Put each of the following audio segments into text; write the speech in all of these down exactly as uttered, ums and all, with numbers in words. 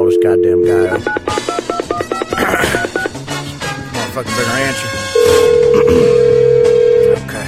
call this goddamn guy. Motherfucker better answer. Okay.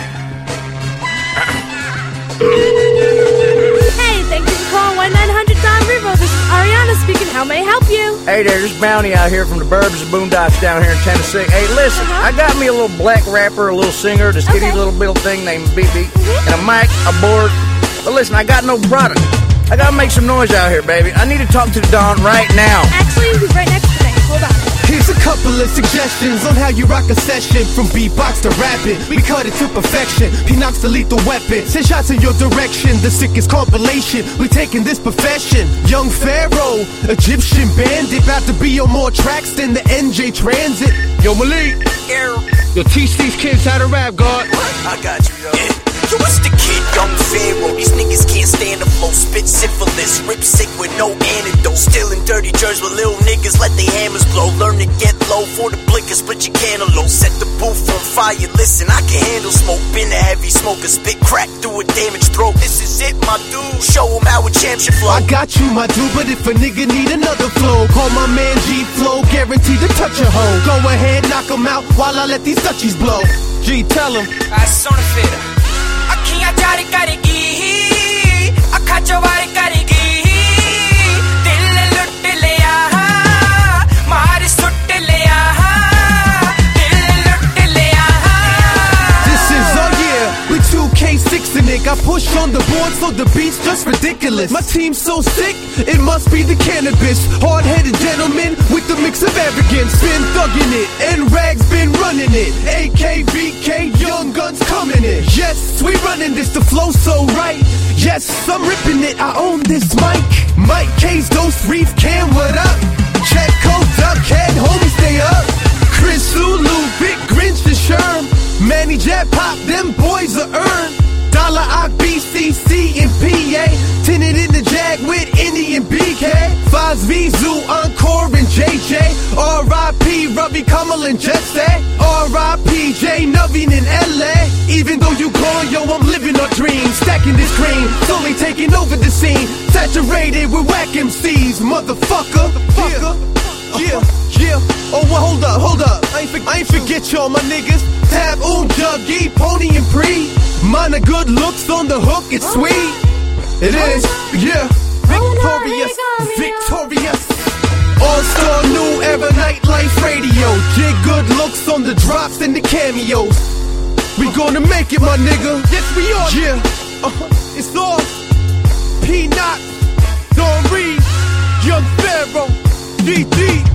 Hey, thank you for calling one nine hundred Don Rivo. This is Ariana speaking. How may I help you? Hey there, this Bounty out here from the Burbs and Boondocks down here in Tennessee. Hey, listen, Uh-huh. I got me a little black rapper, a little singer, this skinny Okay. little little thing named B B, Mm-hmm. and a mic, a board. But listen, I got no product. I gotta make some noise out here, baby. I need to talk to the Don right now. Actually, he's right next to me. Hold on. Here's a couple of suggestions on how you rock a session. From beatbox to rapping, we cut it to perfection. He knocks the lethal weapon, send shots in your direction. The sickest compilation, we taking this profession. Young Pharaoh, Egyptian bandit, about to be on more tracks than the N J Transit. Yo, Malik, yo, teach these kids how to rap, God. I got you, yo. Yeah. Yo, it's the kid, young Pharaoh. These niggas can't stand the flow. Spit syphilis, rip sick with no antidote. Stealing dirty jerks with little niggas, let they hammers blow. Learn to get low for the blicker, split your cantaloupe. Set the booth on fire, listen, I can handle smoke. Been a heavy smoker, spit crack through a damaged throat. This is it, my dude. Show them how a champ should flow. I got you, my dude, but if a nigga need another flow, call my man G Flow, guaranteed to touch a hoe. Go ahead, knock him out while I let these touchies blow. G, tell him. I sonifera. ਅੱਖੀਆਂ ਚਾਰ ਕਰੇਗੀ ਅੱਖਾਂ ਚੋਂ ਵਾਰ ਕਰੇਗੀ ਦਿਲ ਲੁੱਟ ਲਿਆ ਮਾਰ ਸੁੱਟ ਲਿਆ ਦਿਲ ਲੁੱਟ ਲਿਆ This is oh yeah, we two K sixing it. Got push on the board so the beat's just ridiculous. My team's so sick, it must be the cannabis. Hard-headed gentleman with the mix of arrogance. Been thugging it, and Rags been running it. A K, V K, Young Guns coming in. Yes, we running this, the flow so right. Yes, I'm ripping it, I own this mic. Mike K's Dose Reef Cam, what up? Check code Duckhead, homie stay up. Chris Zulu, Big Grinch and Sherm. Manny Jet Pop, them boys are earned. Dollar I B C C and P A. Tinted in the Jag with Indy and B K. Fives V Zoo, Encore and J J. R I P Robbie Kamal and Jesse. R I P J Nuveen in L A. Even though you gone, yo, I'm living a dream. Stacking this cream, slowly taking over the scene. Saturated with whack M Cs, motherfucker. Fucker. Yeah, yeah. Oh, well, hold up, hold up. I ain't, for, I ain't forget y'all, my niggas. Tab, Oom, Juggy, Pony, and Pre. Mine are good looks on the hook, it's sweet. It is, yeah. Victorious, victorious. All-star new era nightlife radio. Jig good looks on the drops and the cameos. We gonna make it, my nigga. Yes, we are. Yeah, uh-huh. It's all. P-Knock, Don Reed, Young Pharaoh, D D.